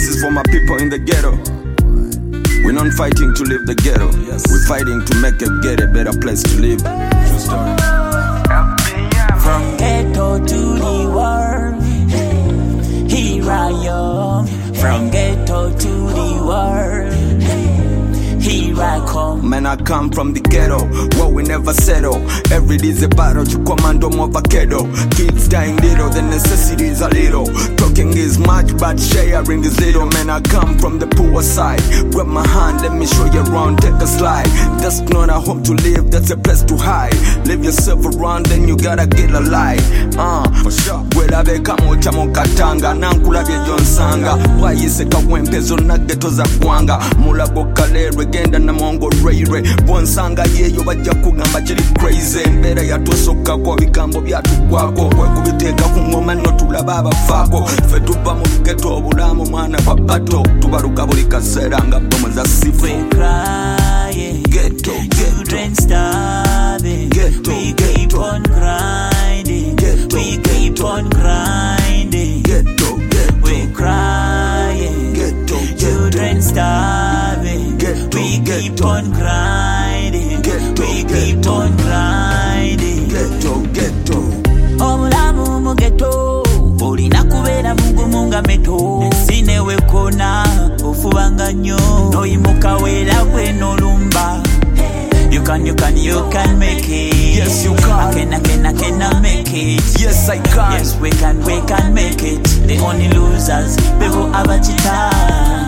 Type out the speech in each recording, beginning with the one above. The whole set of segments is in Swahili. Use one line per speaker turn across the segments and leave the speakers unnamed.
This is for my people in the ghetto. We're not fighting to leave the ghetto. We're fighting to make a ghetto a better place to live. True story.
From ghetto to the world, here I am. From ghetto to the world, here I come.
Man, I come from the ghetto, where we never settle. Every day's a battle to commando avocado. Kids dying little, the necessity is a little. Talking is much, but sharing is little. Man, I come from the poor side. Grab my hand, let me show you around, take a slide. That's not a home to live, that's a place to hide. Leave yourself around, then you gotta get a light. For sure. Gwelabe kamo chamo katanga, nankula bye jonsanga. Wayiseka wempezo na ghetto za kwanga. Mulabo kale regenda na mongo reire. Bonsanga yeyo bajja kugamba kiri crazy. Mbera yatosoka kwa bigambo byatukwako. Kwe kubiteka ku ngoma no tulaba abafako. Ffe tuba mu ghetto obulamu mwana kwa bato. Tubaluka buli kaseera nga bomo za sifu.
We crying,
Ghetto,
children starving.
Ghetto,
We keep on grinding.
Ghetto,
We keep on grinding.
Ghetto,
We crying,
Ghetto,
children starving.
Ghetto,
We keep
ghetto.
on grinding.
Ghetto,
We keep
ghetto.
on grinding.
Ghetto.
Omulamu mu ghetto olina kubeera mugumu nga meto. Ensine wekona ofubanga nnyo n'oyimuka weera bwenolumba. You can make it.
Yes, you can.
I can make it.
Yes, I can.
Yes, we can make it. The only losers, bebo abachita.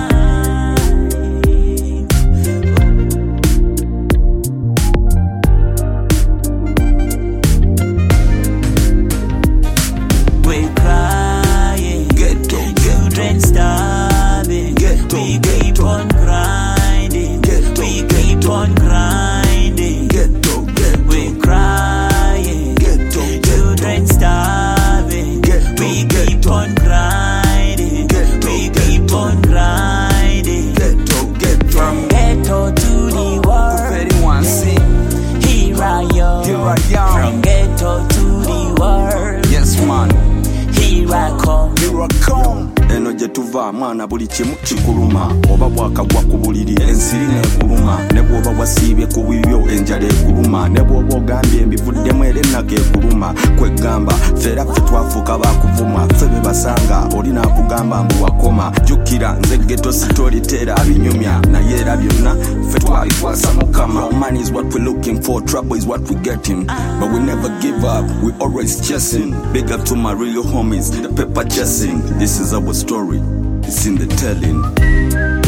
We're crying,
Ghetto,
children starving.
Ghetto,
We
ghetto.
keep on grinding.
Ghetto,
We keep on grinding.
Ghetto,
We're crying,
Ghetto,
children starving.
Ghetto,
We
ghetto.
keep on grinding.
Ghetto,
We
ghetto.
keep on grinding.
Ghetto.
From ghetto to the world,
Anyone see?
here I am.
Here I am.
From ghetto to the world,
Yes, man.
here I come.
Here I come. Eno gye tuva mwana buli kimu kikuluma. Oba bwakagwa ku buliri ensiri neekuluma. Ne bw'oba wasiibye ku bibyo enjala ekuluma. Ne bw'oba ogambye mbivuddemu era ennaka ekuluma. Kwegamba ffe era ffe twafuuka baakuvuma. Ffe be basanga oli n'akugamba mbu wakoma. Jjukira nze ghetto sitolitera binyumya. Naye era byonna ffe twabikwasa Mukama. Money is what we're looking for, trouble is what we're getting. But we never give up, we always chasing. Big up to my real homies, the paper chasing. This is our story, it's in the telling.